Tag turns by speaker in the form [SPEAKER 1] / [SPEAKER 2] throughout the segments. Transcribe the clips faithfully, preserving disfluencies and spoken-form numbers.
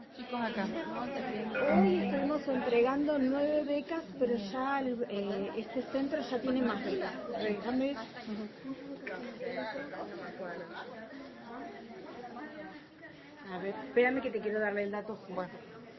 [SPEAKER 1] chicos acá?
[SPEAKER 2] Hoy estuvimos entregando nueve becas, pero ya el- eh, este centro ya tiene más becas. Déjame- A ver, espérame que te quiero darle el dato.
[SPEAKER 1] Bueno,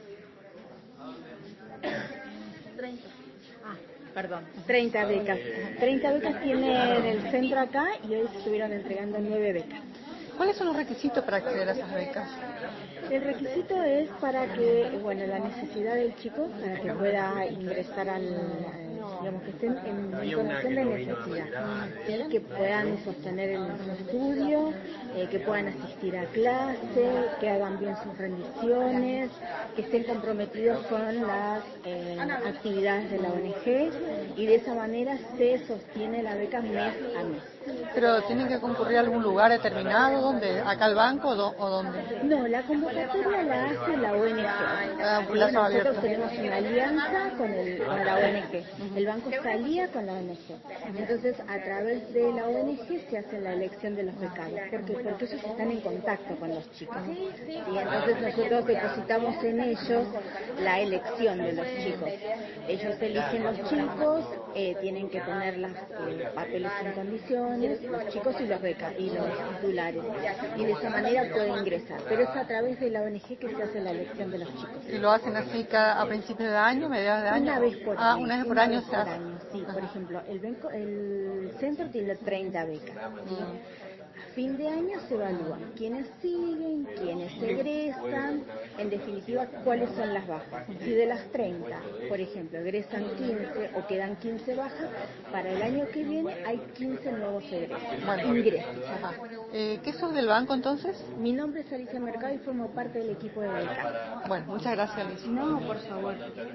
[SPEAKER 2] Ah, perdón, treinta becas. treinta becas tiene en el centro acá y hoy se estuvieron entregando nueve becas.
[SPEAKER 1] ¿cuáles son los requisitos para acceder a esas becas?
[SPEAKER 2] El requisito es para que, bueno, la necesidad del chico, para que pueda ingresar al, al- digamos, que estén en situación de necesidad, ¿sí? Que puedan sostener el su estudio, eh, que puedan asistir a clase, que hagan bien sus rendiciones, que estén comprometidos con las eh, actividades de la O N G y de esa manera se sostiene la beca mes a mes.
[SPEAKER 1] ¿Pero tienen que concurrir a algún lugar determinado? ¿Dónde? ¿Acá al banco o, do- o dónde?
[SPEAKER 2] No, la convocatoria la hace la O N G.
[SPEAKER 1] Ah,
[SPEAKER 2] Sí,
[SPEAKER 1] plazo
[SPEAKER 2] nosotros
[SPEAKER 1] abierto.
[SPEAKER 2] tenemos una alianza con, el, con la O N G. El banco está al día con la O N G. Entonces, a través de la O N G se hace la elección de los becarios. ¿Por qué? Porque ellos están en contacto con los chicos. Y entonces nosotros depositamos en ellos la elección de los chicos. Ellos eligen los chicos, eh, tienen que tener los eh, papeles en condiciones, los chicos y los becas y los titulares. Y de esa manera puede ingresar. Pero es a través de la O N G que se hace la elección de los chicos.
[SPEAKER 1] ¿Y lo hacen así cada, a principios de año, mediados de año?
[SPEAKER 2] Una vez por
[SPEAKER 1] Ah,
[SPEAKER 2] año.
[SPEAKER 1] una vez por
[SPEAKER 2] una
[SPEAKER 1] año
[SPEAKER 2] vez
[SPEAKER 1] se
[SPEAKER 2] por
[SPEAKER 1] hace.
[SPEAKER 2] año, sí. Por ejemplo, el, banco, el centro tiene treinta becas. ¿Sí? A fin de año se evalúan quiénes siguen, quiénes egresan, en definitiva, cuáles son las bajas. Si de las treinta, por ejemplo, egresan quince o quedan quince bajas, para el año que viene hay quince nuevos egresos.
[SPEAKER 1] Bueno.
[SPEAKER 2] Ingresos.
[SPEAKER 1] Ajá. Eh, ¿Qué sos del banco entonces?
[SPEAKER 2] Mi nombre es Alicia Mercado y formo parte del equipo de becas.
[SPEAKER 1] Bueno, muchas gracias, Alicia.
[SPEAKER 2] No, por favor.